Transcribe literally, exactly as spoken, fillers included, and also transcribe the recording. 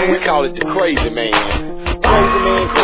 man. We call it the crazy man. Crazy man,